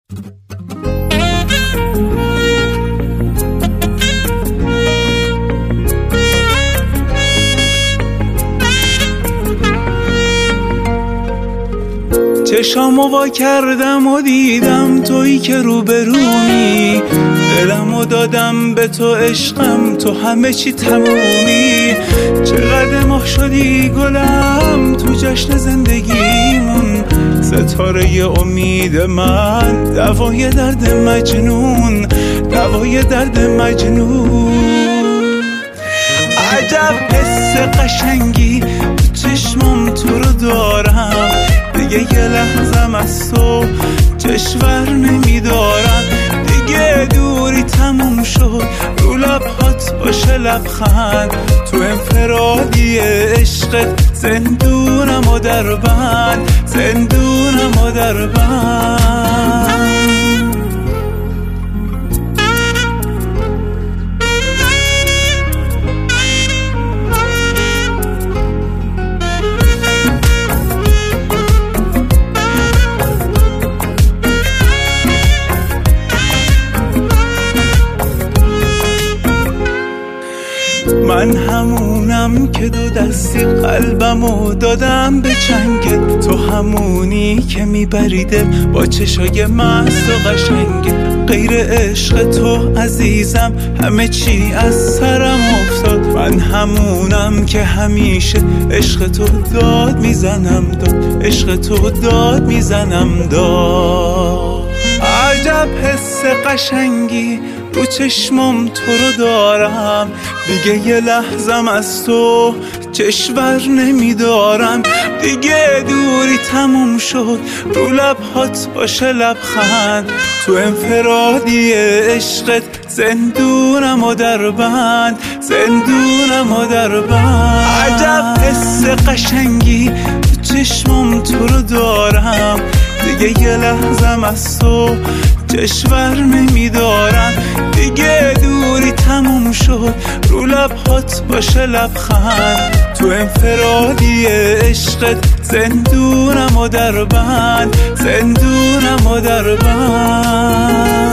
چشامو وا کردم و دیدم تویی که روبرومی، دلمو دادم به تو عشقم، تو همه چی تمومی. چقدر ماه شدی گلم تو جشن زندگیمون، ستاره امید من، دوای درد مجنون، دوای درد مجنون. عجب حس قشنگی تو چشمم تو رو دارم، دیگه یه لحظم از تو چشور نمیدارم. دیگه دوری تموم شد، رو لبهات باشه لبخند، تو انفرادی عشقت زندونم و در بند، زندونم و در بند. من همونم که دو دستی قلبمو دادم به چنگت، تو همونی که میبریده با چشای مست و قشنگت. غیر عشق تو عزیزم همه چی از سرم افتاد. من همونم که همیشه عشق تو داد میزنم داد، عشق تو داد میزنم داد. عجب حس قشنگی رو چشمم تو رو دارم، دیگه یه لحظم از تو چشور نمیدارم. دیگه دوری تموم شد، رو لبهات باشه لبخند، تو انفرادی عشقت زندونم و در بند، زندونم و در بند. عجب حس قشنگی تو چشمم تو رو دارم، دیگه یه لحظم از تو چشور نمیدارم. دیگه دوری تموم شد، رو لبهات باشه لبخند، تو انفرادی عشقت زندونم و در بند، زندونم و در بند.